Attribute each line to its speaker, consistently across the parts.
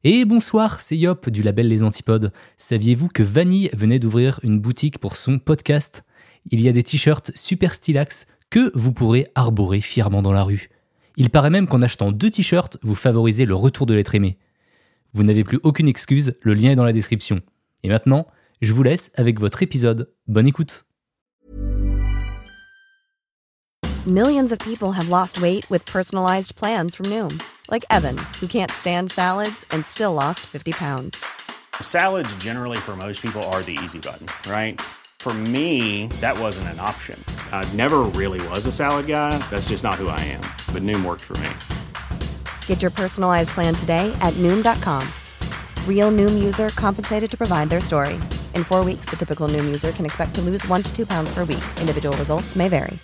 Speaker 1: Et bonsoir, c'est Yop du label Les Antipodes. Saviez-vous que Vanille venait d'ouvrir une boutique pour son podcast ? Il y a des t-shirts super stylax que vous pourrez arborer fièrement dans la rue. Il paraît même qu'en achetant 2 t-shirts, vous favorisez le retour de l'être aimé. Vous n'avez plus aucune excuse, le lien est dans la description. Et maintenant, je vous laisse avec votre épisode. Bonne écoute.
Speaker 2: Millions of people have lost weight with personalized plans from Noom. Like Evan, who can't stand salads and still lost 50 pounds.
Speaker 3: Salads generally for most people are the easy button, right? For me, that wasn't an option. I never really was a salad guy. That's just not who I am. But Noom worked for me.
Speaker 2: Get your personalized plan today at Noom.com. Real Noom user compensated to provide their story. In 4 weeks, the typical Noom user can expect to lose 1 to 2 pounds per week. Individual results may vary.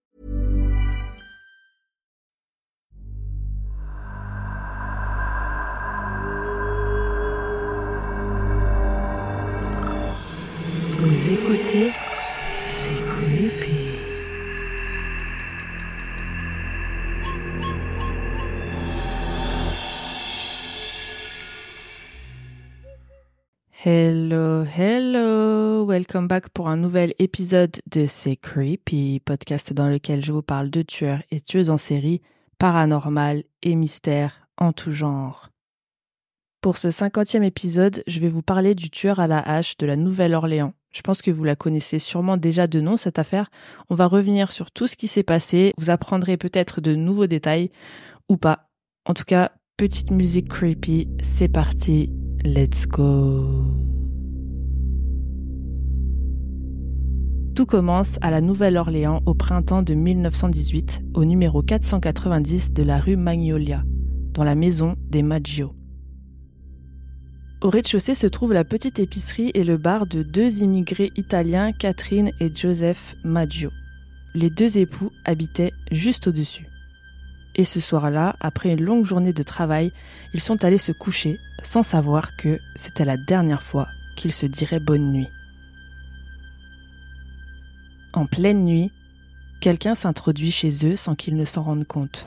Speaker 4: Vous écoutez, c'est creepy. Hello, welcome back pour un nouvel épisode de C'est Creepy, podcast dans lequel je vous parle de tueurs et tueuses en série, paranormal et mystères en tout genre. Pour ce 50e épisode, je vais vous parler du tueur à la hache de la Nouvelle-Orléans. Je pense que vous la connaissez sûrement déjà de nom, cette affaire. On va revenir sur tout ce qui s'est passé, vous apprendrez peut-être de nouveaux détails, ou pas. En tout cas, petite musique creepy, c'est parti, let's go. Tout commence à la Nouvelle-Orléans au printemps de 1918, au numéro 490 de la rue Magnolia, dans la maison des Maggio. Au rez-de-chaussée se trouve la petite épicerie et le bar de 2 immigrés italiens, Catherine et Joseph Maggio. Les 2 époux habitaient juste au-dessus. Et ce soir-là, après une longue journée de travail, ils sont allés se coucher sans savoir que c'était la dernière fois qu'ils se diraient bonne nuit. En pleine nuit, quelqu'un s'introduit chez eux sans qu'ils ne s'en rendent compte.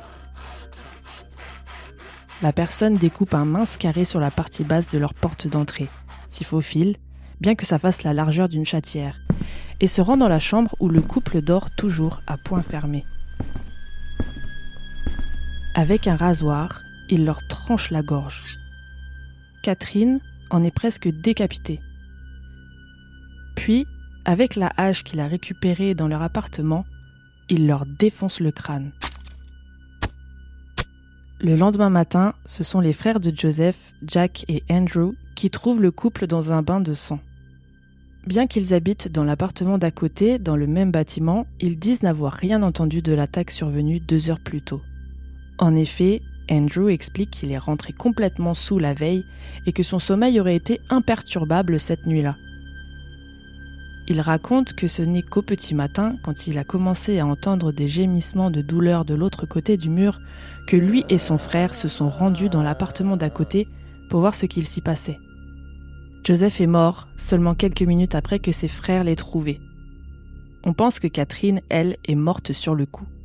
Speaker 4: La personne découpe un mince carré sur la partie basse de leur porte d'entrée, s'y faufile, bien que ça fasse la largeur d'une chatière, et se rend dans la chambre où le couple dort toujours à poing fermé. Avec un rasoir, il leur tranche la gorge. Catherine en est presque décapitée. Puis, avec la hache qu'il a récupérée dans leur appartement, il leur défonce le crâne. Le lendemain matin, ce sont les frères de Joseph, Jack et Andrew, qui trouvent le couple dans un bain de sang. Bien qu'ils habitent dans l'appartement d'à côté, dans le même bâtiment, ils disent n'avoir rien entendu de l'attaque survenue 2 heures plus tôt. En effet, Andrew explique qu'il est rentré complètement saoul la veille et que son sommeil aurait été imperturbable cette nuit-là. Il raconte que ce n'est qu'au petit matin, quand il a commencé à entendre des gémissements de douleur de l'autre côté du mur, que lui et son frère se sont rendus dans l'appartement d'à côté pour voir ce qu'il s'y passait. Joseph est mort seulement quelques minutes après que ses frères l'aient trouvé. On pense que Catherine, elle, est morte sur le coup.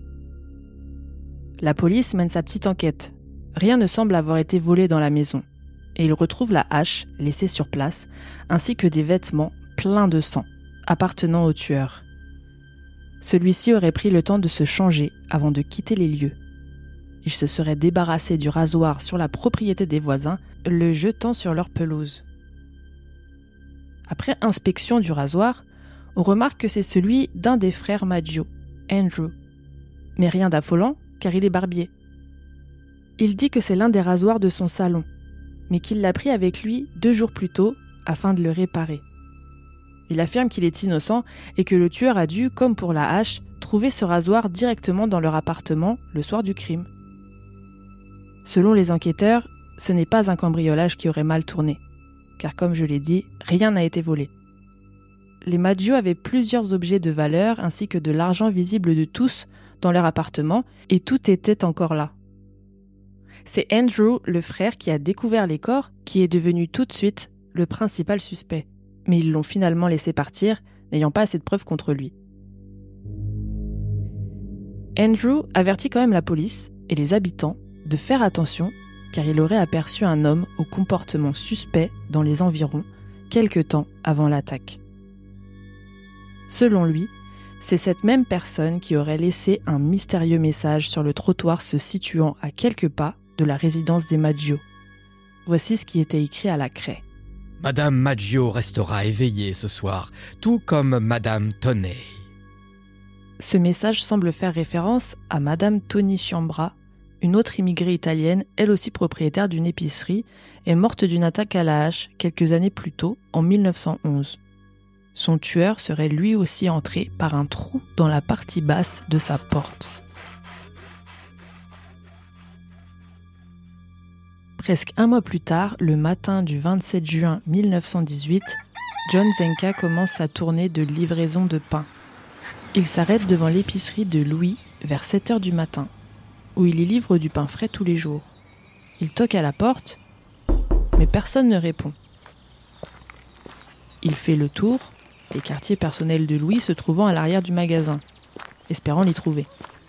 Speaker 4: La police mène sa petite enquête. Rien ne semble avoir été volé dans la maison. Et ils retrouvent la hache laissée sur place, ainsi que des vêtements pleins de sang, appartenant au tueur. Celui-ci aurait pris le temps de se changer avant de quitter les lieux. Il se serait débarrassé du rasoir sur la propriété des voisins, le jetant sur leur pelouse. Après inspection du rasoir, on remarque que c'est celui d'un des frères Maggio, Andrew. Mais rien d'affolant, car il est barbier. Il dit que c'est l'un des rasoirs de son salon, mais qu'il l'a pris avec lui 2 jours plus tôt afin de le réparer. Il affirme qu'il est innocent et que le tueur a dû, comme pour la hache, trouver ce rasoir directement dans leur appartement le soir du crime. Selon les enquêteurs, ce n'est pas un cambriolage qui aurait mal tourné, car comme je l'ai dit, rien n'a été volé. Les Maggio avaient plusieurs objets de valeur ainsi que de l'argent visible de tous dans leur appartement et tout était encore là. C'est Andrew, le frère, qui a découvert les corps, qui est devenu tout de suite le principal suspect. Mais ils l'ont finalement laissé partir, n'ayant pas assez de preuves contre lui. Andrew avertit quand même la police et les habitants de faire attention, car il aurait aperçu un homme au comportement suspect dans les environs, quelque temps avant l'attaque. Selon lui, c'est cette même personne qui aurait laissé un mystérieux message sur le trottoir se situant à quelques pas de la résidence des Maggio. Voici ce qui était écrit à la craie.
Speaker 5: Madame Maggio restera éveillée ce soir, tout comme Madame Toney.
Speaker 4: Ce message semble faire référence à Madame Tony Ciambra, une autre immigrée italienne, elle aussi propriétaire d'une épicerie, est morte d'une attaque à la hache quelques années plus tôt, en 1911. Son tueur serait lui aussi entré par un trou dans la partie basse de sa porte. Presque un mois plus tard, le matin du 27 juin 1918, John Zenka commence sa tournée de livraison de pain. Il s'arrête devant l'épicerie de Louis vers 7h du matin, où il y livre du pain frais tous les jours. Il toque à la porte, mais personne ne répond. Il fait le tour, les quartiers personnels de Louis se trouvant à l'arrière du magasin, espérant l'y trouver.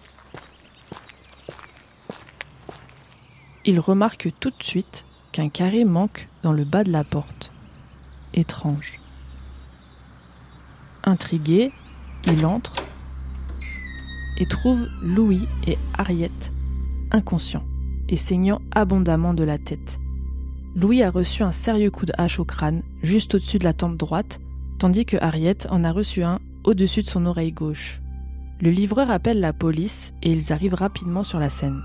Speaker 4: Il remarque tout de suite qu'un carré manque dans le bas de la porte. Étrange. Intrigué, il entre et trouve Louis et Harriet inconscients et saignant abondamment de la tête. Louis a reçu un sérieux coup de hache au crâne, juste au-dessus de la tempe droite, tandis que Harriet en a reçu un au-dessus de son oreille gauche. Le livreur appelle la police et ils arrivent rapidement sur la scène.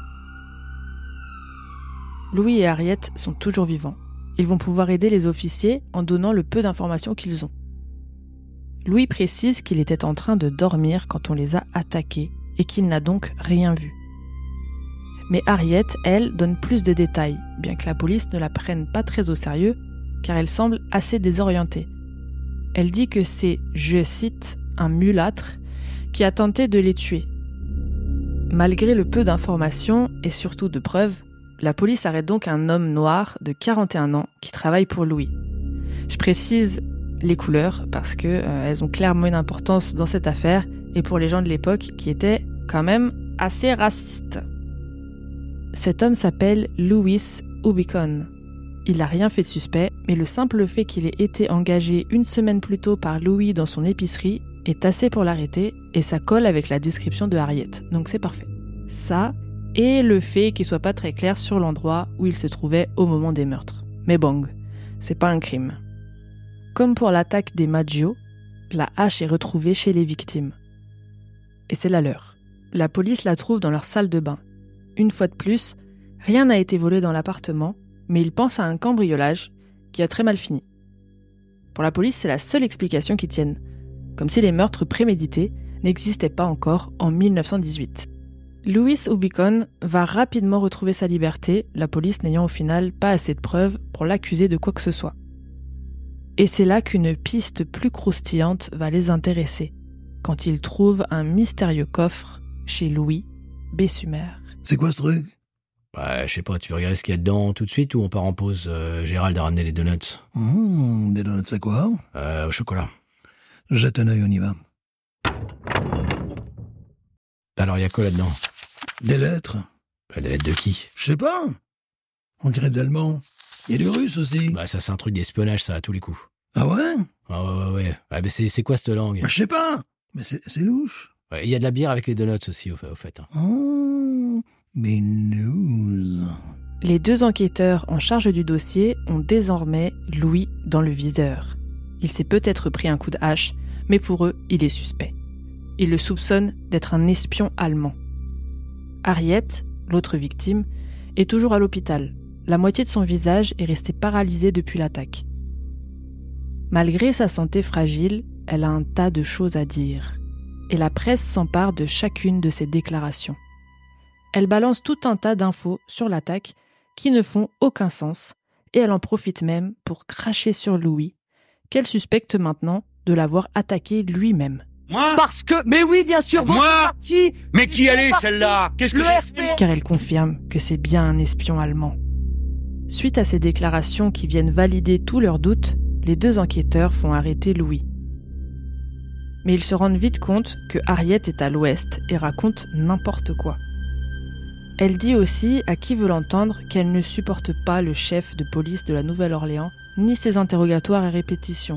Speaker 4: Louis et Harriet sont toujours vivants. Ils vont pouvoir aider les officiers en donnant le peu d'informations qu'ils ont. Louis précise qu'il était en train de dormir quand on les a attaqués et qu'il n'a donc rien vu. Mais Harriet, elle, donne plus de détails, bien que la police ne la prenne pas très au sérieux, car elle semble assez désorientée. Elle dit que c'est, je cite, un mulâtre qui a tenté de les tuer. Malgré le peu d'informations et surtout de preuves, la police arrête donc un homme noir de 41 ans qui travaille pour Louis. Je précise les couleurs parce que elles ont clairement une importance dans cette affaire et pour les gens de l'époque qui étaient quand même assez racistes. Cet homme s'appelle Louis Ubicon. Il n'a rien fait de suspect, mais le simple fait qu'il ait été engagé une semaine plus tôt par Louis dans son épicerie est assez pour l'arrêter et ça colle avec la description de Harriet, donc c'est parfait. Ça, et le fait qu'il soit pas très clair sur l'endroit où il se trouvait au moment des meurtres. Mais bon, c'est pas un crime. Comme pour l'attaque des Maggio, la hache est retrouvée chez les victimes. Et c'est la leur. La police la trouve dans leur salle de bain. Une fois de plus, rien n'a été volé dans l'appartement, mais ils pensent à un cambriolage qui a très mal fini. Pour la police, c'est la seule explication qui tienne, comme si les meurtres prémédités n'existaient pas encore en 1918. Louis Ubicon va rapidement retrouver sa liberté, la police n'ayant au final pas assez de preuves pour l'accuser de quoi que ce soit. Et c'est là qu'une piste plus croustillante va les intéresser, quand ils trouvent un mystérieux coffre chez Louis Bessumer.
Speaker 6: C'est quoi ce truc?
Speaker 7: Ouais, je sais pas, tu veux regarder ce qu'il y a dedans tout de suite ou on part en pause? Gérald a ramené les donuts.
Speaker 6: Des donuts à quoi?
Speaker 7: Au chocolat.
Speaker 6: Jette un œil, on y va.
Speaker 7: Alors, il y a quoi là-dedans?
Speaker 6: Des lettres.
Speaker 7: Des lettres de qui?
Speaker 6: Je sais pas. On dirait de l'allemand. Il y a du russe aussi.
Speaker 7: Bah, ça, c'est un truc d'espionnage, ça, à tous les coups.
Speaker 6: Ah ouais?
Speaker 7: Ah ouais. Ah, mais c'est quoi cette langue?
Speaker 6: Bah, je sais pas. Mais c'est louche.
Speaker 7: Ouais, il y a de la bière avec les donuts aussi, au fait. Hein.
Speaker 6: Oh, mais news.
Speaker 4: Les deux enquêteurs en charge du dossier ont désormais Louis dans le viseur. Il s'est peut-être pris un coup de hache, mais pour eux, il est suspect. Ils le soupçonnent d'être un espion allemand. Harriet, l'autre victime, est toujours à l'hôpital. La moitié de son visage est restée paralysée depuis l'attaque. Malgré sa santé fragile, elle a un tas de choses à dire. Et la presse s'empare de chacune de ses déclarations. Elle balance tout un tas d'infos sur l'attaque qui ne font aucun sens, et elle en profite même pour cracher sur Louis, qu'elle suspecte maintenant de l'avoir attaqué lui-même.
Speaker 8: Moi? Parce que... Mais oui, bien sûr, moi? Mais qui elle est, celle-là? Qu'est-ce que j'ai fait?
Speaker 4: Car elle confirme que c'est bien un espion allemand. Suite à ces déclarations qui viennent valider tous leurs doutes, les deux enquêteurs font arrêter Louis. Mais ils se rendent vite compte que Harriet est à l'ouest et raconte n'importe quoi. Elle dit aussi, à qui veut l'entendre, qu'elle ne supporte pas le chef de police de la Nouvelle-Orléans, ni ses interrogatoires et répétitions.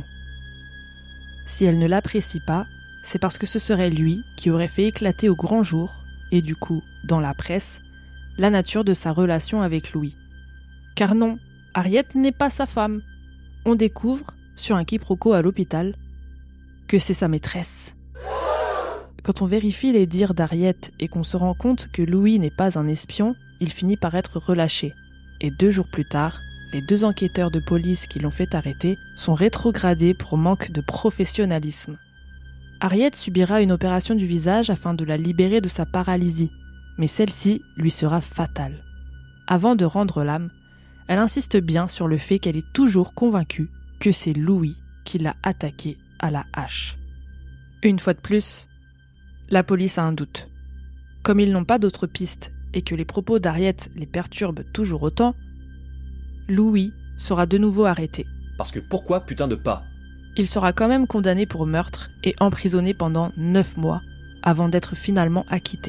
Speaker 4: Si elle ne l'apprécie pas, c'est parce que ce serait lui qui aurait fait éclater au grand jour, et du coup, dans la presse, la nature de sa relation avec Louis. Car non, Harriet n'est pas sa femme. On découvre, sur un quiproquo à l'hôpital, que c'est sa maîtresse. Quand on vérifie les dires d'Harriet et qu'on se rend compte que Louis n'est pas un espion, il finit par être relâché. Et 2 jours plus tard, les 2 enquêteurs de police qui l'ont fait arrêter sont rétrogradés pour manque de professionnalisme. Harriet subira une opération du visage afin de la libérer de sa paralysie, mais celle-ci lui sera fatale. Avant de rendre l'âme, elle insiste bien sur le fait qu'elle est toujours convaincue que c'est Louis qui l'a attaquée à la hache. Une fois de plus, la police a un doute. Comme ils n'ont pas d'autres pistes et que les propos d'Harriet les perturbent toujours autant, Louis sera de nouveau arrêté.
Speaker 9: Parce que pourquoi putain de pas ?
Speaker 4: Il sera quand même condamné pour meurtre et emprisonné pendant 9 mois avant d'être finalement acquitté.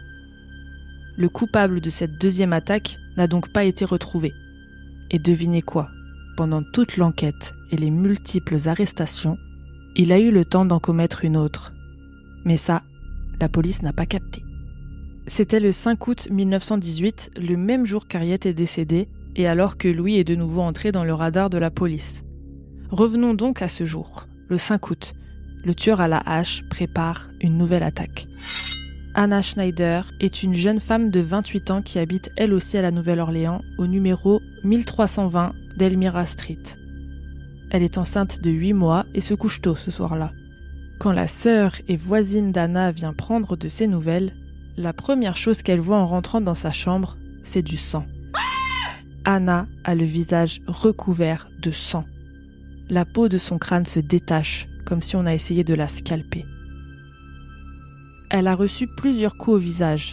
Speaker 4: Le coupable de cette 2e attaque n'a donc pas été retrouvé. Et devinez quoi ? Pendant toute l'enquête et les multiples arrestations, il a eu le temps d'en commettre une autre. Mais ça, la police n'a pas capté. C'était le 5 août 1918, le même jour qu'Harriet est décédée, et alors que Louis est de nouveau entré dans le radar de la police. Revenons donc à ce jour, le 5 août. Le tueur à la hache prépare une nouvelle attaque. Anna Schneider est une jeune femme de 28 ans qui habite elle aussi à la Nouvelle-Orléans, au numéro 1320 d'Elmira Street. Elle est enceinte de 8 mois et se couche tôt ce soir-là. Quand la sœur et voisine d'Anna vient prendre de ses nouvelles, la première chose qu'elle voit en rentrant dans sa chambre, c'est du sang. Anna a le visage recouvert de sang. La peau de son crâne se détache, comme si on a essayé de la scalper. Elle a reçu plusieurs coups au visage.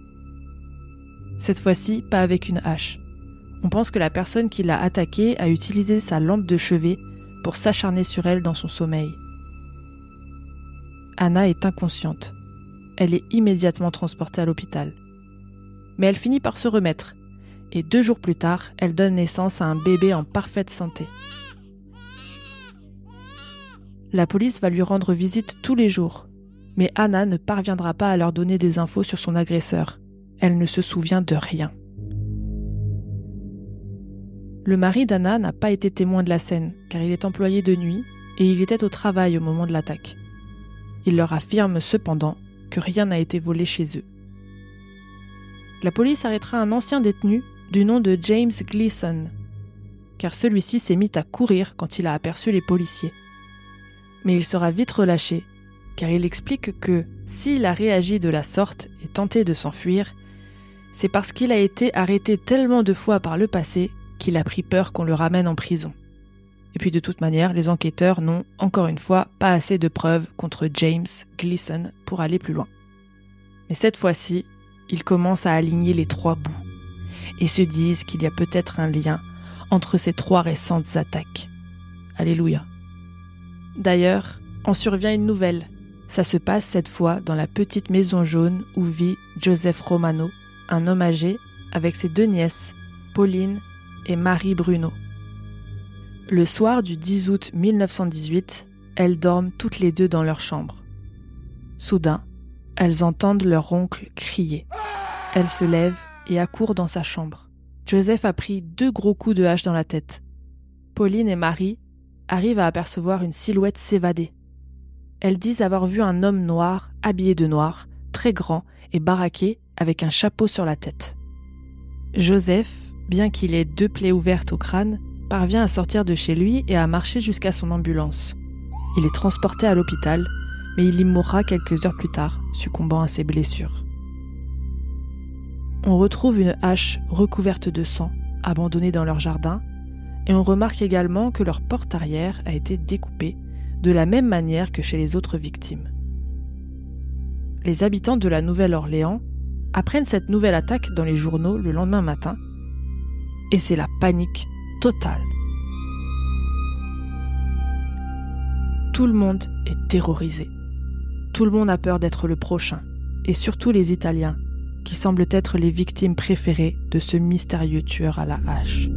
Speaker 4: Cette fois-ci, pas avec une hache. On pense que la personne qui l'a attaquée a utilisé sa lampe de chevet pour s'acharner sur elle dans son sommeil. Anna est inconsciente. Elle est immédiatement transportée à l'hôpital. Mais elle finit par se remettre. Et 2 jours plus tard, elle donne naissance à un bébé en parfaite santé. La police va lui rendre visite tous les jours. Mais Anna ne parviendra pas à leur donner des infos sur son agresseur. Elle ne se souvient de rien. Le mari d'Anna n'a pas été témoin de la scène, car il est employé de nuit et il était au travail au moment de l'attaque. Il leur affirme cependant que rien n'a été volé chez eux. La police arrêtera un ancien détenu du nom de James Gleason, car celui-ci s'est mis à courir quand il a aperçu les policiers. Mais il sera vite relâché, car il explique que s'il a réagi de la sorte et tenté de s'enfuir, c'est parce qu'il a été arrêté tellement de fois par le passé qu'il a pris peur qu'on le ramène en prison. Et puis de toute manière, les enquêteurs n'ont, encore une fois, pas assez de preuves contre James Gleason pour aller plus loin. Mais cette fois-ci, ils commencent à aligner les 3 bouts et se disent qu'il y a peut-être un lien entre ces 3 récentes attaques. Alléluia. D'ailleurs, en survient une nouvelle. Ça se passe cette fois dans la petite maison jaune où vit Joseph Romano, un homme âgé, avec ses 2 nièces, Pauline et Marie Bruno. Le soir du 10 août 1918, elles dorment toutes les 2 dans leur chambre. Soudain, elles entendent leur oncle crier. Elles se lèvent et accourent dans sa chambre. Joseph a pris 2 gros coups de hache dans la tête. Pauline et Marie arrivent à apercevoir une silhouette s'évader. Elles disent avoir vu un homme noir, habillé de noir, très grand et baraqué, avec un chapeau sur la tête. Joseph, bien qu'il ait 2 plaies ouvertes au crâne, parvient à sortir de chez lui et à marcher jusqu'à son ambulance. Il est transporté à l'hôpital, mais il y mourra quelques heures plus tard, succombant à ses blessures. On retrouve une hache recouverte de sang, abandonnée dans leur jardin, et on remarque également que leur porte arrière a été découpée de la même manière que chez les autres victimes. Les habitants de la Nouvelle-Orléans apprennent cette nouvelle attaque dans les journaux le lendemain matin, et c'est la panique totale. Tout le monde est terrorisé. Tout le monde a peur d'être le prochain, et surtout les Italiens, qui semblent être les victimes préférées de ce mystérieux tueur à la hache.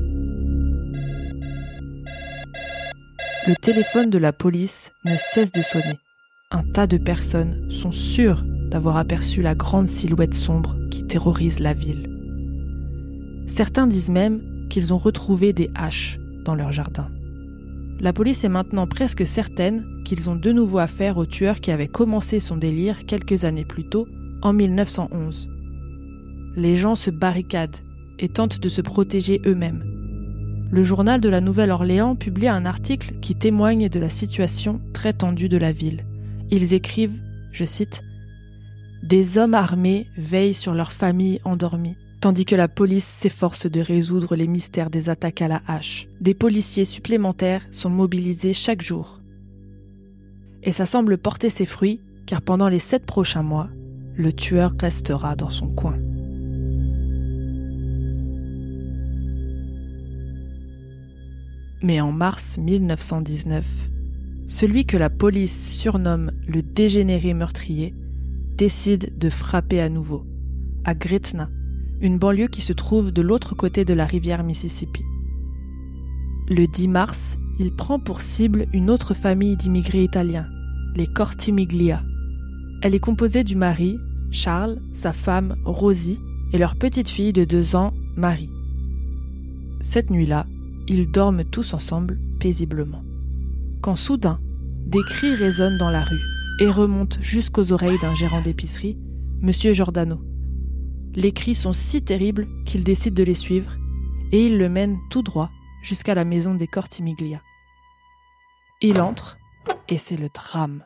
Speaker 4: Le téléphone de la police ne cesse de sonner. Un tas de personnes sont sûres d'avoir aperçu la grande silhouette sombre qui terrorise la ville. Certains disent même qu'ils ont retrouvé des haches dans leur jardin. La police est maintenant presque certaine qu'ils ont de nouveau affaire au tueur qui avait commencé son délire quelques années plus tôt, en 1911. Les gens se barricadent et tentent de se protéger eux-mêmes. Le journal de la Nouvelle-Orléans publie un article qui témoigne de la situation très tendue de la ville. Ils écrivent, je cite, « Des hommes armés veillent sur leurs familles endormies, tandis que la police s'efforce de résoudre les mystères des attaques à la hache. Des policiers supplémentaires sont mobilisés chaque jour. » Et ça semble porter ses fruits, car pendant les 7 prochains mois, le tueur restera dans son coin. Mais en mars 1919, celui que la police surnomme le dégénéré meurtrier décide de frapper à nouveau, à Gretna, une banlieue qui se trouve de l'autre côté de la rivière Mississippi. Le 10 mars, il prend pour cible une autre famille d'immigrés italiens, les Cortimiglia. Elle est composée du mari, Charles, sa femme, Rosie, et leur petite fille de 2 ans, Marie. Cette nuit-là, ils dorment tous ensemble paisiblement. Quand soudain, des cris résonnent dans la rue et remontent jusqu'aux oreilles d'un gérant d'épicerie, Monsieur Giordano. Les cris sont si terribles qu'il décide de les suivre et il le mène tout droit jusqu'à la maison des Cortimiglia. Il entre et c'est le drame.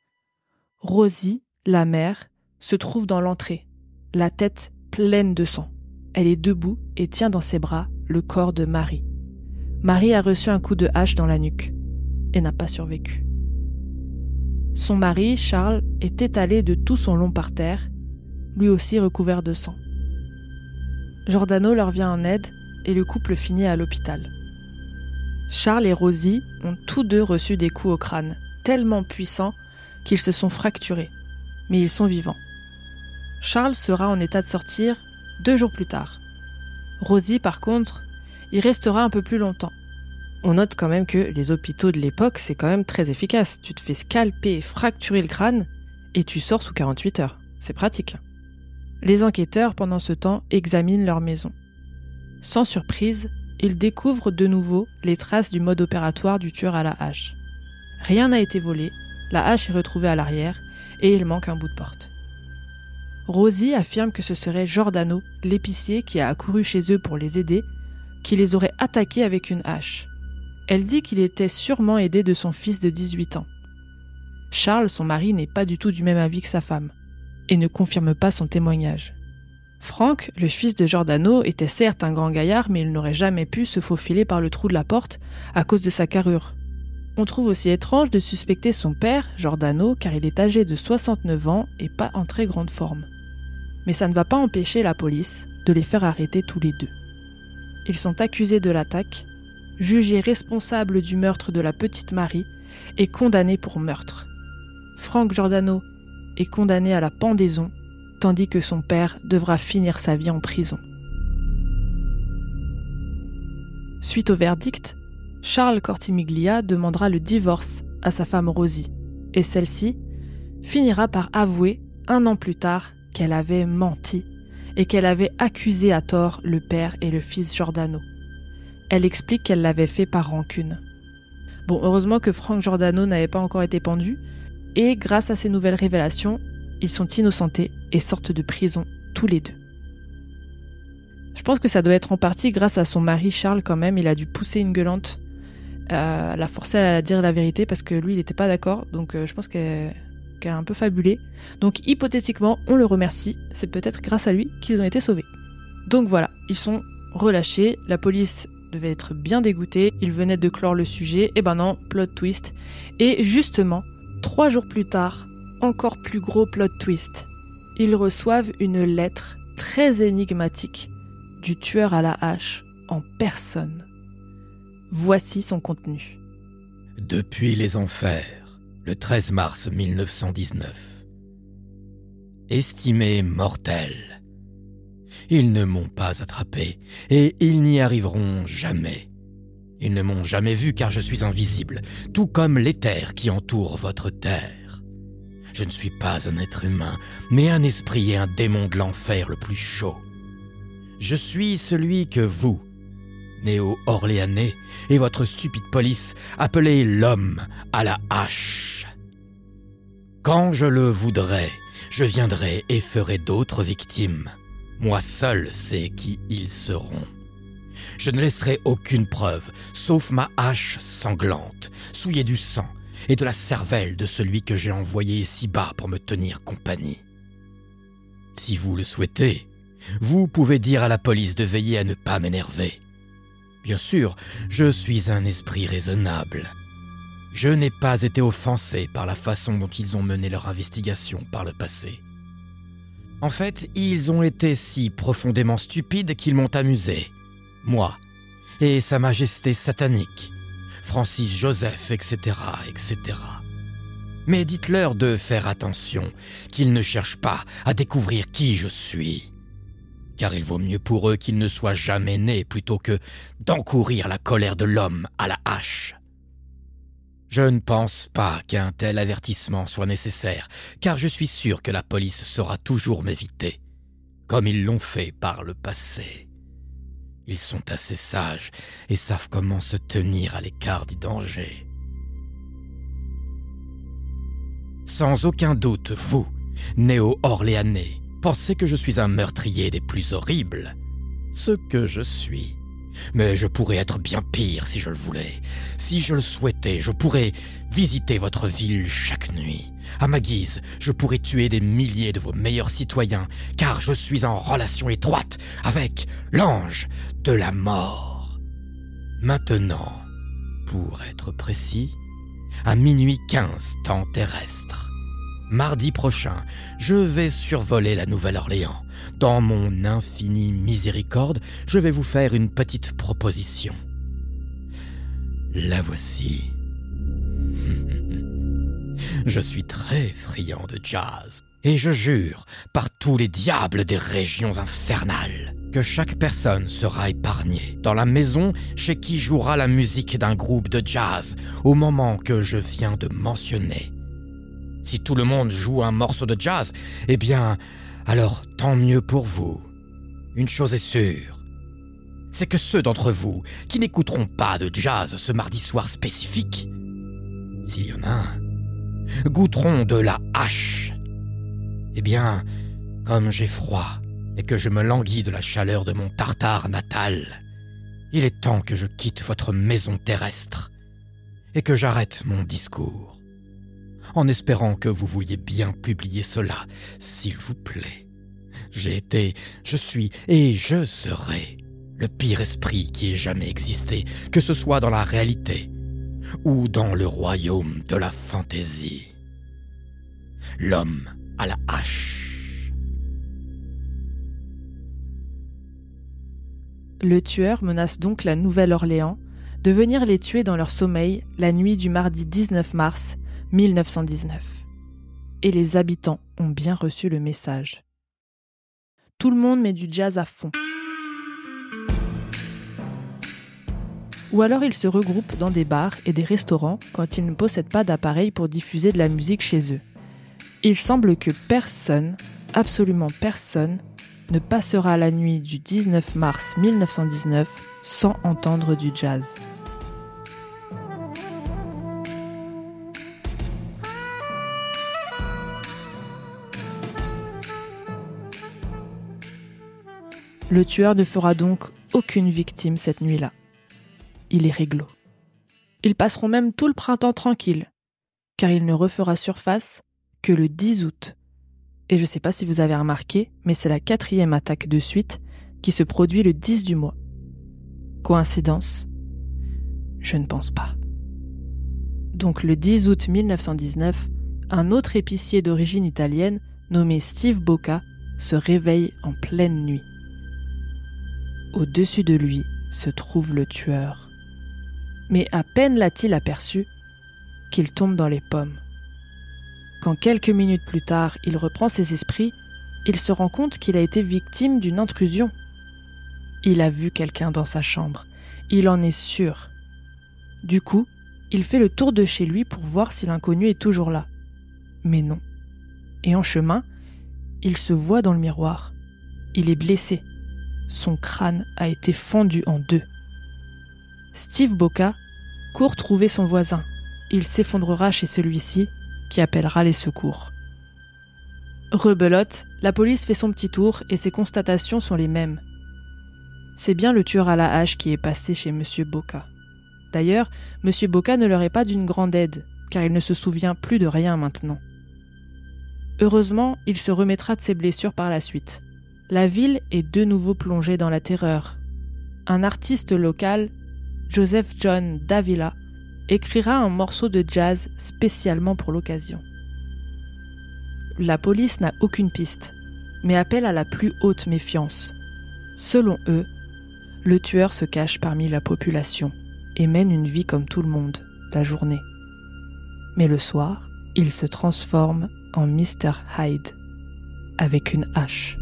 Speaker 4: Rosie, la mère, se trouve dans l'entrée, la tête pleine de sang. Elle est debout et tient dans ses bras le corps de Marie. Marie a reçu un coup de hache dans la nuque et n'a pas survécu. Son mari, Charles, est étalé de tout son long par terre, lui aussi recouvert de sang. Giordano leur vient en aide et le couple finit à l'hôpital. Charles et Rosie ont tous deux reçu des coups au crâne, tellement puissants qu'ils se sont fracturés, mais ils sont vivants. Charles sera en état de sortir 2 jours plus tard. Rosie, par contre, y restera un peu plus longtemps. On note quand même que les hôpitaux de l'époque, c'est quand même très efficace. Tu te fais scalper, fracturer le crâne, et tu sors sous 48 heures. C'est pratique. Les enquêteurs, pendant ce temps, examinent leur maison. Sans surprise, ils découvrent de nouveau les traces du mode opératoire du tueur à la hache. Rien n'a été volé, la hache est retrouvée à l'arrière, et il manque un bout de porte. Rosie affirme que ce serait Giordano, l'épicier qui a accouru chez eux pour les aider, qui les aurait attaqués avec une hache. Elle dit qu'il était sûrement aidé de son fils de 18 ans. Charles, son mari, n'est pas du tout du même avis que sa femme, et ne confirme pas son témoignage. Frank, le fils de Giordano, était certes un grand gaillard, mais il n'aurait jamais pu se faufiler par le trou de la porte à cause de sa carrure. On trouve aussi étrange de suspecter son père, Giordano, car il est âgé de 69 ans et pas en très grande forme. Mais ça ne va pas empêcher la police de les faire arrêter tous les deux. Ils sont accusés de l'attaque, jugés responsables du meurtre de la petite Marie et condamnés pour meurtre. Frank Giordano est condamné à la pendaison, tandis que son père devra finir sa vie en prison. Suite au verdict, Charles Cortimiglia demandera le divorce à sa femme Rosie, et celle-ci finira par avouer 1 an plus tard qu'elle avait menti et qu'elle avait accusé à tort le père et le fils Giordano. Elle explique qu'elle l'avait fait par rancune. Bon, heureusement que Frank Giordano n'avait pas encore été pendu, et grâce à ces nouvelles révélations, ils sont innocentés et sortent de prison tous les deux. Je pense que ça doit être en partie grâce à son mari Charles quand même, il a dû pousser une gueulante, la forcer à dire la vérité parce que lui il n'était pas d'accord, donc je pense qu'elle a un peu fabulé. Donc hypothétiquement, on le remercie, c'est peut-être grâce à lui qu'ils ont été sauvés. Donc voilà, ils sont relâchés, la police devait être bien dégoûtée, ils venaient de clore le sujet, et ben non, plot twist. Et justement, 3 jours plus tard, encore plus gros plot twist. Ils reçoivent une lettre très énigmatique du tueur à la hache en personne. Voici son contenu.
Speaker 5: Depuis les enfers, le 13 mars 1919. Estimé mortel, Ils ne m'ont pas attrapé, et ils n'y arriveront jamais. Ils ne m'ont jamais vu car je suis invisible, tout comme l'éther qui entoure votre terre. Je ne suis pas un être humain, mais un esprit et un démon de l'enfer le plus chaud. Je suis celui que vous, néo-orléanais, et votre stupide police appelez l'homme à la hache. Quand je le voudrais, je viendrai et ferai d'autres victimes. Moi seul sais qui ils seront. Je ne laisserai aucune preuve, sauf ma hache sanglante, souillée du sang et de la cervelle de celui que j'ai envoyé si bas pour me tenir compagnie. Si vous le souhaitez, vous pouvez dire à la police de veiller à ne pas m'énerver. Bien sûr, je suis un esprit raisonnable. Je n'ai pas été offensé par la façon dont ils ont mené leur investigation par le passé. En fait, ils ont été si profondément stupides qu'ils m'ont amusé. Moi, et Sa Majesté satanique, Francis Joseph, etc., etc. Mais dites-leur de faire attention, qu'ils ne cherchent pas à découvrir qui je suis. Car il vaut mieux pour eux qu'ils ne soient jamais nés plutôt que d'encourir la colère de l'homme à la hache. Je ne pense pas qu'un tel avertissement soit nécessaire, car je suis sûr que la police saura toujours m'éviter, comme ils l'ont fait par le passé. Ils sont assez sages et savent comment se tenir à l'écart du danger. Sans aucun doute, vous, néo-orléanais, pensez que je suis un meurtrier des plus horribles, ce que je suis. Mais je pourrais être bien pire si je le voulais. Si je le souhaitais, je pourrais visiter votre ville chaque nuit. À ma guise, je pourrais tuer des milliers de vos meilleurs citoyens, car je suis en relation étroite avec l'ange de la mort. Maintenant, pour être précis, à minuit 15 temps terrestre, mardi prochain, je vais survoler la Nouvelle-Orléans. Dans mon infinie miséricorde, je vais vous faire une petite proposition. La voici. Je suis très friand de jazz, et je jure, par tous les diables des régions infernales, que chaque personne sera épargnée dans la maison chez qui jouera la musique d'un groupe de jazz au moment que je viens de mentionner. Si tout le monde joue un morceau de jazz, eh bien, alors tant mieux pour vous. Une chose est sûre, c'est que ceux d'entre vous qui n'écouteront pas de jazz ce mardi soir spécifique, s'il y en a un, goûteront de la hache. Eh bien, comme j'ai froid et que je me languis de la chaleur de mon Tartare natal, il est temps que je quitte votre maison terrestre et que j'arrête mon discours. En espérant que vous vouliez bien publier cela, s'il vous plaît. J'ai été, je suis et je serai le pire esprit qui ait jamais existé, que ce soit dans la réalité ou dans le royaume de la fantaisie. L'homme à la hache.
Speaker 4: Le tueur menace donc la Nouvelle-Orléans de venir les tuer dans leur sommeil la nuit du mardi 19 mars 1919. Et les habitants ont bien reçu le message. Tout le monde met du jazz à fond. Ou alors ils se regroupent dans des bars et des restaurants quand ils ne possèdent pas d'appareil pour diffuser de la musique chez eux. Il semble que personne, absolument personne, ne passera la nuit du 19 mars 1919 sans entendre du jazz. Le tueur ne fera donc aucune victime cette nuit-là. Il est réglo. Ils passeront même tout le printemps tranquille, car il ne refera surface que le 10 août. Et je ne sais pas si vous avez remarqué, mais c'est la 4e attaque de suite qui se produit le 10 du mois. Coïncidence ? Je ne pense pas. Donc le 10 août 1919, un autre épicier d'origine italienne, nommé Steve Bocca, se réveille en pleine nuit. Au-dessus de lui se trouve le tueur. Mais à peine l'a-t-il aperçu qu'il tombe dans les pommes. Quand quelques minutes plus tard, il reprend ses esprits, il se rend compte qu'il a été victime d'une intrusion. Il a vu quelqu'un dans sa chambre, il en est sûr. Du coup, il fait le tour de chez lui pour voir si l'inconnu est toujours là. Mais non. Et en chemin, il se voit dans le miroir. Il est blessé. Son crâne a été fendu en deux. Steve Boca court trouver son voisin. Il s'effondrera chez celui-ci, qui appellera les secours. Rebelote, la police fait son petit tour et ses constatations sont les mêmes. C'est bien le tueur à la hache qui est passé chez M. Boca. D'ailleurs, M. Boca ne leur est pas d'une grande aide, car il ne se souvient plus de rien maintenant. Heureusement, il se remettra de ses blessures par la suite. La ville est de nouveau plongée dans la terreur. Un artiste local, Joseph John Davila, écrira un morceau de jazz spécialement pour l'occasion. La police n'a aucune piste, mais appelle à la plus haute méfiance. Selon eux, le tueur se cache parmi la population et mène une vie comme tout le monde, la journée. Mais le soir, il se transforme en Mr. Hyde, avec une hache.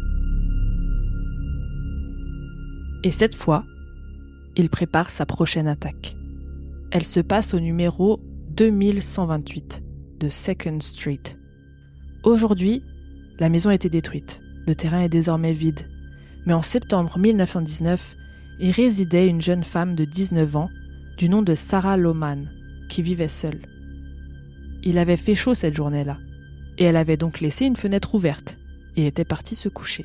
Speaker 4: Et cette fois, il prépare sa prochaine attaque. Elle se passe au numéro 2128 de 2nd Street. Aujourd'hui, la maison a été détruite. Le terrain est désormais vide. Mais en septembre 1919, y résidait une jeune femme de 19 ans du nom de Sarah Lohman, qui vivait seule. Il avait fait chaud cette journée-là, et elle avait donc laissé une fenêtre ouverte et était partie se coucher.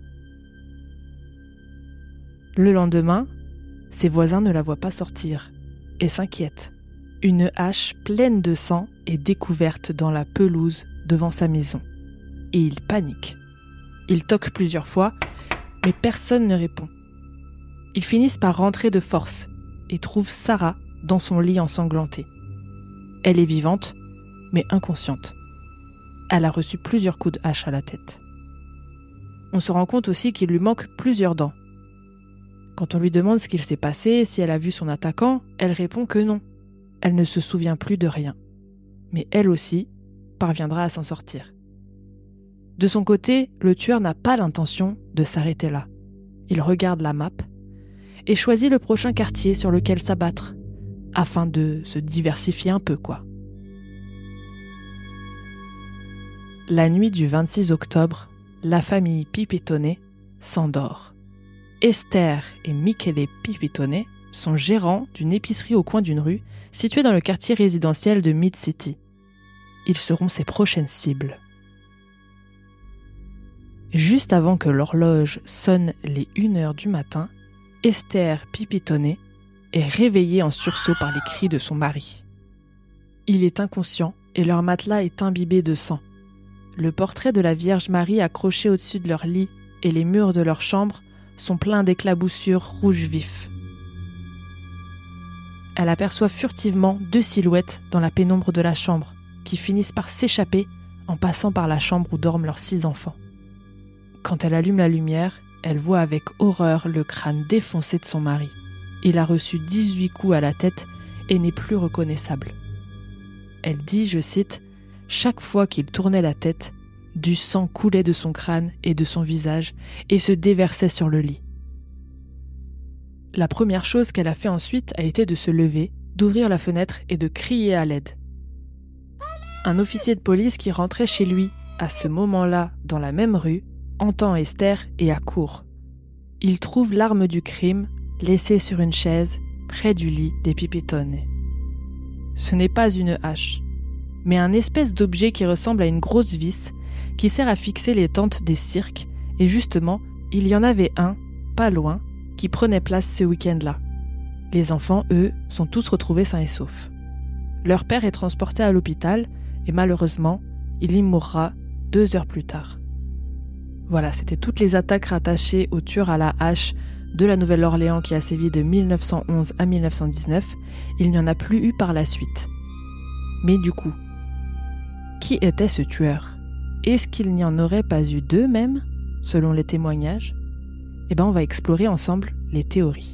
Speaker 4: Le lendemain, ses voisins ne la voient pas sortir et s'inquiètent. Une hache pleine de sang est découverte dans la pelouse devant sa maison. Et ils paniquent. Ils toquent plusieurs fois, mais personne ne répond. Ils finissent par rentrer de force et trouvent Sarah dans son lit ensanglanté. Elle est vivante, mais inconsciente. Elle a reçu plusieurs coups de hache à la tête. On se rend compte aussi qu'il lui manque plusieurs dents. Quand on lui demande ce qu'il s'est passé, si elle a vu son attaquant, elle répond que non. Elle ne se souvient plus de rien. Mais elle aussi parviendra à s'en sortir. De son côté, le tueur n'a pas l'intention de s'arrêter là. Il regarde la map et choisit le prochain quartier sur lequel s'abattre, afin de se diversifier un peu, quoi. La nuit du 26 octobre, la famille Pipitone s'endort. Esther et Michele Pipitone sont gérants d'une épicerie au coin d'une rue située dans le quartier résidentiel de Mid-City. Ils seront ses prochaines cibles. Juste avant que l'horloge sonne les 1h du matin, Esther Pipitone est réveillée en sursaut par les cris de son mari. Il est inconscient et leur matelas est imbibé de sang. Le portrait de la Vierge Marie accroché au-dessus de leur lit et les murs de leur chambre sont pleins d'éclaboussures rouges vifs. Elle aperçoit furtivement 2 silhouettes dans la pénombre de la chambre, qui finissent par s'échapper en passant par la chambre où dorment leurs 6 enfants. Quand elle allume la lumière, elle voit avec horreur le crâne défoncé de son mari. Il a reçu 18 coups à la tête et n'est plus reconnaissable. Elle dit, je cite, « Chaque fois qu'il tournait la tête, du sang coulait de son crâne et de son visage et se déversait sur le lit. » La première chose qu'elle a fait ensuite a été de se lever, d'ouvrir la fenêtre et de crier à l'aide. Un officier de police qui rentrait chez lui, à ce moment-là, dans la même rue, entend Esther et accourt. Il trouve l'arme du crime, laissée sur une chaise, près du lit des Pipitone. Ce n'est pas une hache, mais un espèce d'objet qui ressemble à une grosse vis, qui sert à fixer les tentes des cirques, et justement, il y en avait un, pas loin, qui prenait place ce week-end-là. Les enfants, eux, sont tous retrouvés sains et saufs. Leur père est transporté à l'hôpital, et malheureusement, il y mourra 2 heures plus tard. Voilà, c'était toutes les attaques rattachées au tueur à la hache de la Nouvelle-Orléans qui a sévi de 1911 à 1919. Il n'y en a plus eu par la suite. Mais du coup, qui était ce tueur ? Est-ce qu'il n'y en aurait pas eu 2 même, selon les témoignages ? Eh bien, on va explorer ensemble les théories.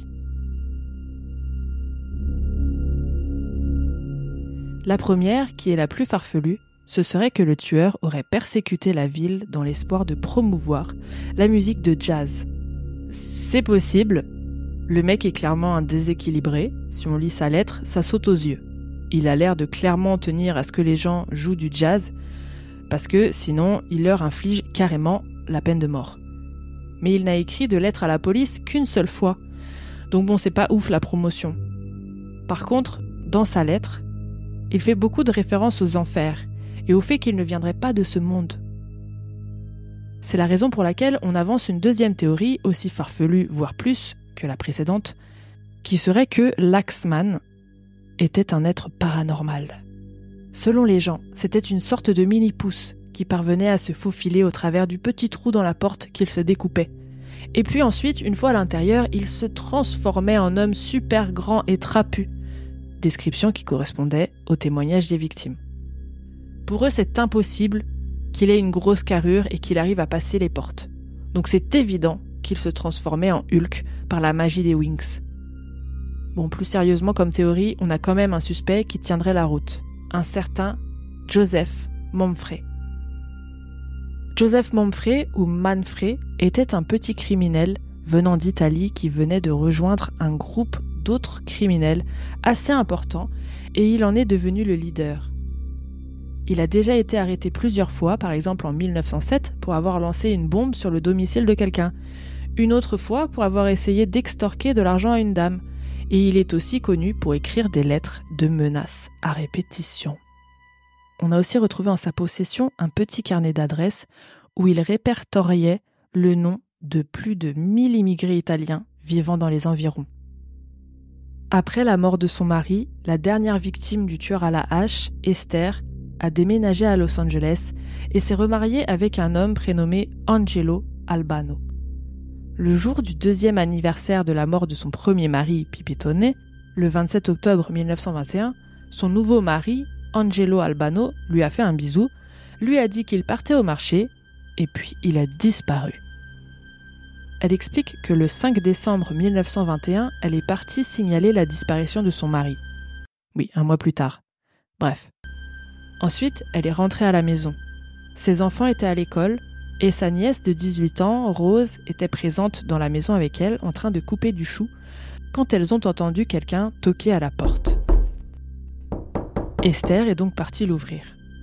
Speaker 4: La première, qui est la plus farfelue, ce serait que le tueur aurait persécuté la ville dans l'espoir de promouvoir la musique de jazz. C'est possible. Le mec est clairement un déséquilibré. Si on lit sa lettre, ça saute aux yeux. Il a l'air de clairement tenir à ce que les gens jouent du jazz, parce que sinon, il leur inflige carrément la peine de mort. Mais il n'a écrit de lettre à la police qu'une seule fois. Donc bon, c'est pas ouf la promotion. Par contre, dans sa lettre, il fait beaucoup de références aux enfers et au fait qu'il ne viendrait pas de ce monde. C'est la raison pour laquelle on avance une deuxième théorie, aussi farfelue, voire plus, que la précédente, qui serait que l'Axeman était un être paranormal. Selon les gens, c'était une sorte de mini-pouce qui parvenait à se faufiler au travers du petit trou dans la porte qu'il se découpait. Et puis ensuite, une fois à l'intérieur, il se transformait en homme super grand et trapu. Description qui correspondait au témoignage des victimes. Pour eux, c'est impossible qu'il ait une grosse carrure et qu'il arrive à passer les portes. Donc c'est évident qu'il se transformait en Hulk par la magie des Winx. Bon, plus sérieusement comme théorie, on a quand même un suspect qui tiendrait la route. Un certain Joseph Mumfre. Joseph Mumfre, ou Manfred, était un petit criminel venant d'Italie qui venait de rejoindre un groupe d'autres criminels assez importants et il en est devenu le leader. Il a déjà été arrêté plusieurs fois, par exemple en 1907, pour avoir lancé une bombe sur le domicile de quelqu'un. Une autre fois pour avoir essayé d'extorquer de l'argent à une dame. Et il est aussi connu pour écrire des lettres de menaces à répétition. On a aussi retrouvé en sa possession un petit carnet d'adresses où il répertoriait le nom de plus de 1000 immigrés italiens vivant dans les environs. Après la mort de son mari, la dernière victime du tueur à la hache, Esther, a déménagé à Los Angeles et s'est remariée avec un homme prénommé Angelo Albano. Le jour du 2e anniversaire de la mort de son premier mari, Pipitone, le 27 octobre 1921, son nouveau mari, Angelo Albano, lui a fait un bisou, lui a dit qu'il partait au marché, et puis il a disparu. Elle explique que le 5 décembre 1921, elle est partie signaler la disparition de son mari. Oui, un mois plus tard. Bref. Ensuite, elle est rentrée à la maison. Ses enfants étaient à l'école, et sa nièce de 18 ans, Rose, était présente dans la maison avec elle, en train de couper du chou, quand elles ont entendu quelqu'un toquer à la porte. Esther est donc partie l'ouvrir.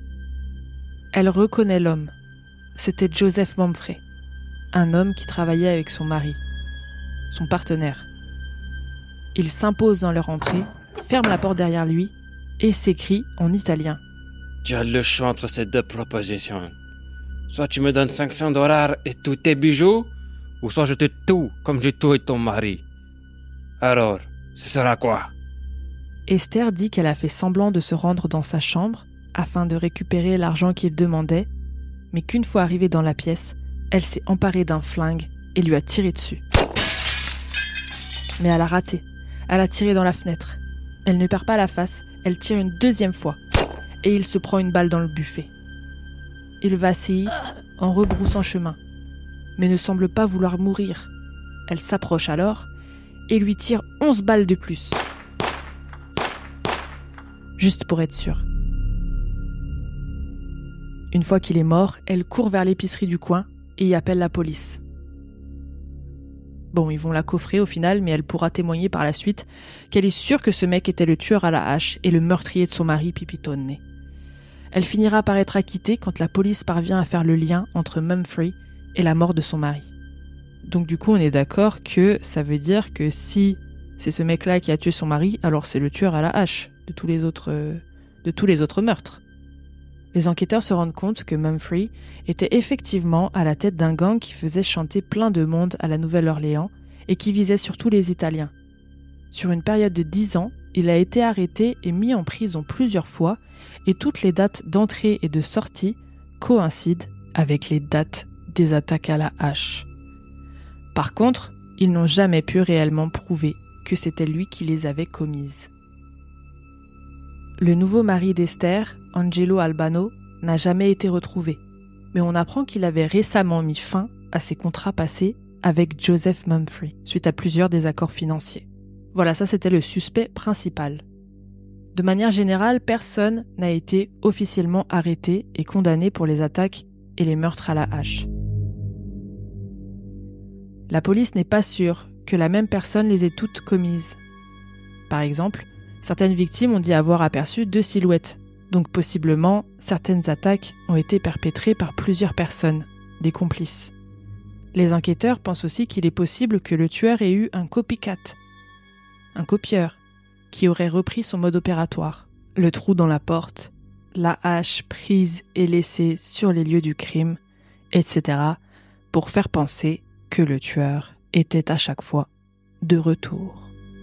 Speaker 4: Elle reconnaît l'homme. C'était Joseph Mumfre, un homme qui travaillait avec son mari, son partenaire. Il s'impose dans leur entrée, ferme la porte derrière lui et s'écrie en italien.
Speaker 10: Tu as le choix entre ces deux propositions. Soit tu me donnes $500 et tous tes bijoux, ou soit je te tue comme j'ai tué ton mari. Alors, ce sera quoi?
Speaker 4: Esther dit qu'elle a fait semblant de se rendre dans sa chambre afin de récupérer l'argent qu'il demandait, mais qu'une fois arrivée dans la pièce, elle s'est emparée d'un flingue et lui a tiré dessus. Mais elle a raté. Elle a tiré dans la fenêtre. Elle ne perd pas la face, elle tire une deuxième fois. Et il se prend une balle dans le buffet. Il vacille en rebroussant chemin, mais ne semble pas vouloir mourir. Elle s'approche alors et lui tire 11 balles de plus. Juste pour être sûre. Une fois qu'il est mort, elle court vers l'épicerie du coin et y appelle la police. Bon, ils vont la coffrer au final, mais elle pourra témoigner par la suite qu'elle est sûre que ce mec était le tueur à la hache et le meurtrier de son mari Pipitone. Elle finira par être acquittée quand la police parvient à faire le lien entre Mumfre et la mort de son mari. Donc du coup, on est d'accord que ça veut dire que si c'est ce mec-là qui a tué son mari, alors c'est le tueur à la hache de tous les autres meurtres. Les enquêteurs se rendent compte que Mumfre était effectivement à la tête d'un gang qui faisait chanter plein de monde à la Nouvelle-Orléans et qui visait surtout les Italiens. Sur une période de 10 ans, il a été arrêté et mis en prison plusieurs fois et toutes les dates d'entrée et de sortie coïncident avec les dates des attaques à la hache. Par contre, ils n'ont jamais pu réellement prouver que c'était lui qui les avait commises. Le nouveau mari d'Esther, Angelo Albano, n'a jamais été retrouvé, mais on apprend qu'il avait récemment mis fin à ses contrats passés avec Joseph Mumfre, suite à plusieurs désaccords financiers. Voilà, ça c'était le suspect principal. De manière générale, personne n'a été officiellement arrêté et condamné pour les attaques et les meurtres à la hache. La police n'est pas sûre que la même personne les ait toutes commises. Par exemple, certaines victimes ont dit avoir aperçu 2 silhouettes, donc possiblement certaines attaques ont été perpétrées par plusieurs personnes, des complices. Les enquêteurs pensent aussi qu'il est possible que le tueur ait eu un copycat, un copieur, qui aurait repris son mode opératoire. Le trou dans la porte, la hache prise et laissée sur les lieux du crime, etc. pour faire penser que le tueur était à chaque fois de retour.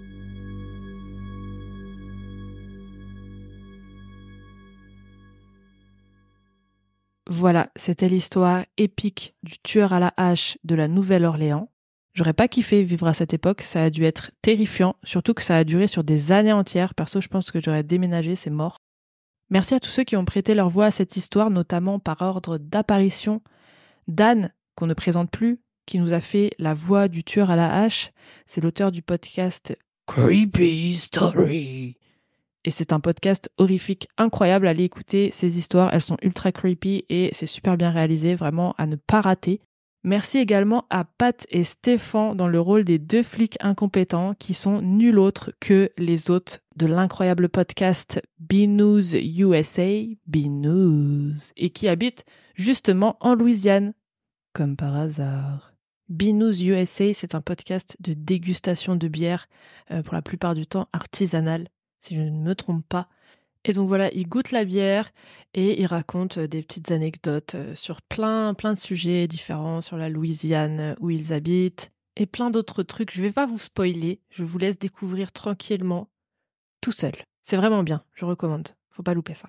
Speaker 4: Voilà, c'était l'histoire épique du tueur à la hache de la Nouvelle-Orléans. J'aurais pas kiffé vivre à cette époque, ça a dû être terrifiant, surtout que ça a duré sur des années entières. Perso, je pense que j'aurais déménagé, c'est mort. Merci à tous ceux qui ont prêté leur voix à cette histoire, notamment par ordre d'apparition. Dan, qu'on ne présente plus, qui nous a fait la voix du tueur à la hache, c'est l'auteur du podcast Creepy Story. Et c'est un podcast horrifique incroyable, allez écouter ces histoires, elles sont ultra creepy et c'est super bien réalisé, vraiment à ne pas rater. Merci également à Pat et Stéphane dans le rôle des 2 flics incompétents qui sont nul autre que les hôtes de l'incroyable podcast B-News USA, B-News, et qui habitent justement en Louisiane, comme par hasard. B-News USA, c'est un podcast de dégustation de bière, pour la plupart du temps artisanale, si je ne me trompe pas. Et donc voilà, ils goûtent la bière et ils racontent des petites anecdotes sur plein de sujets différents, sur la Louisiane où ils habitent et plein d'autres trucs. Je vais pas vous spoiler, je vous laisse découvrir tranquillement, tout seul. C'est vraiment bien, je recommande, faut pas louper ça.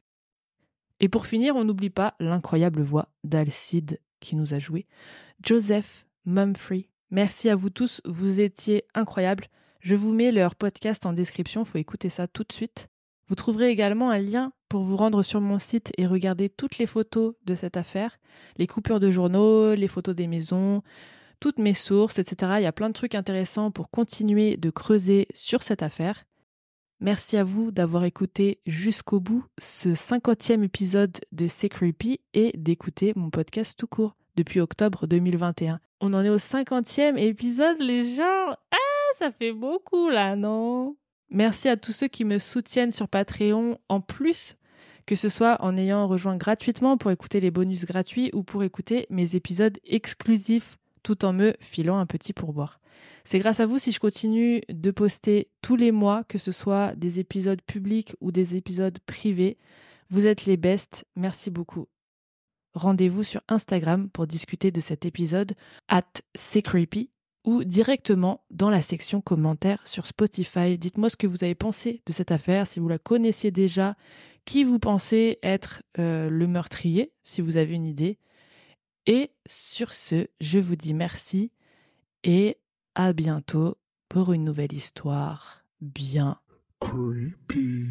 Speaker 4: Et pour finir, on n'oublie pas l'incroyable voix d'Alcide qui nous a joué, Joseph Mumphrey. Merci à vous tous, vous étiez incroyables. Je vous mets leur podcast en description, faut écouter ça tout de suite. Vous trouverez également un lien pour vous rendre sur mon site et regarder toutes les photos de cette affaire, les coupures de journaux, les photos des maisons, toutes mes sources, etc. Il y a plein de trucs intéressants pour continuer de creuser sur cette affaire. Merci à vous d'avoir écouté jusqu'au bout ce 50e épisode de C'est Creepy et d'écouter mon podcast tout court depuis octobre 2021. On en est au 50e épisode, les gens. Ah, ça fait beaucoup là, non ? Merci à tous ceux qui me soutiennent sur Patreon en plus, que ce soit en ayant rejoint gratuitement pour écouter les bonus gratuits ou pour écouter mes épisodes exclusifs tout en me filant un petit pourboire. C'est grâce à vous si je continue de poster tous les mois, que ce soit des épisodes publics ou des épisodes privés. Vous êtes les bestes, merci beaucoup. Rendez-vous sur Instagram pour discuter de cet épisode @c'estcreepy ou directement dans la section commentaires sur Spotify. Dites-moi ce que vous avez pensé de cette affaire, si vous la connaissiez déjà, qui vous pensez être le meurtrier, si vous avez une idée. Et sur ce, je vous dis merci et à bientôt pour une nouvelle histoire bien creepy.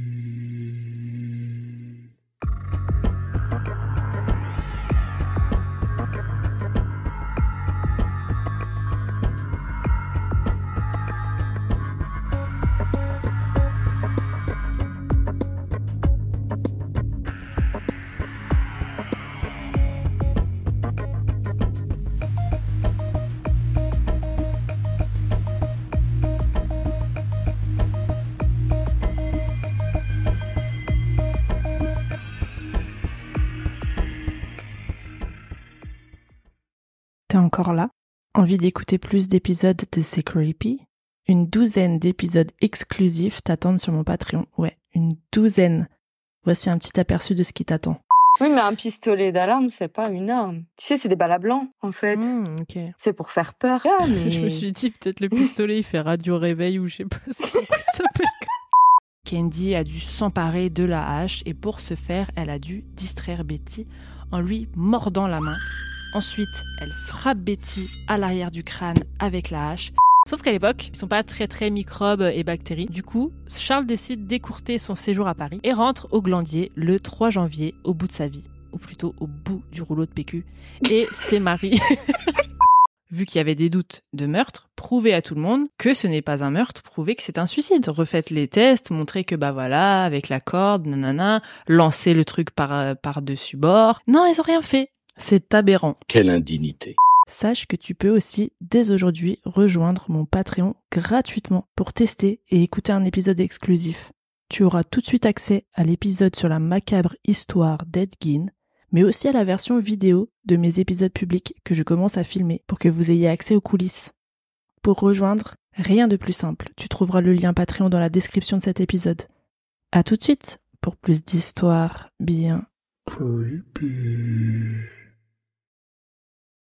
Speaker 4: T'es encore là? Envie d'écouter plus d'épisodes de C'est Creepy? Une 12aine d'épisodes exclusifs t'attendent sur mon Patreon. Ouais, une 12aine. Voici un petit aperçu de ce qui t'attend.
Speaker 11: Oui, mais un pistolet d'alarme, c'est pas une arme. Tu sais, c'est des balles à blanc, en fait.
Speaker 4: Okay.
Speaker 11: C'est pour faire peur. Ah, mais...
Speaker 4: Je me suis dit, peut-être le pistolet, il fait radio réveil ou je sais pas ce qu'on s'appelle. Candy a dû s'emparer de la hache et pour ce faire, elle a dû distraire Betty en lui mordant la main. Ensuite, elle frappe Betty à l'arrière du crâne avec la hache. Sauf qu'à l'époque, ils sont pas très microbes et bactéries. Du coup, Charles décide d'écourter son séjour à Paris et rentre au Glandier le 3 janvier au bout de sa vie. Ou plutôt au bout du rouleau de PQ. Et c'est Marie... vu qu'il y avait des doutes de meurtre, prouvez à tout le monde que ce n'est pas un meurtre, prouvez que c'est un suicide. Refaites les tests, montrez que voilà, avec la corde, nanana, lancez le truc par-dessus bord. Non, ils ont rien fait. C'est aberrant.
Speaker 12: Quelle indignité.
Speaker 4: Sache que tu peux aussi, dès aujourd'hui, rejoindre mon Patreon gratuitement pour tester et écouter un épisode exclusif. Tu auras tout de suite accès à l'épisode sur la macabre histoire d'Ed Gein, mais aussi à la version vidéo de mes épisodes publics que je commence à filmer pour que vous ayez accès aux coulisses. Pour rejoindre, rien de plus simple. Tu trouveras le lien Patreon dans la description de cet épisode. À tout de suite pour plus d'histoires bien creepy.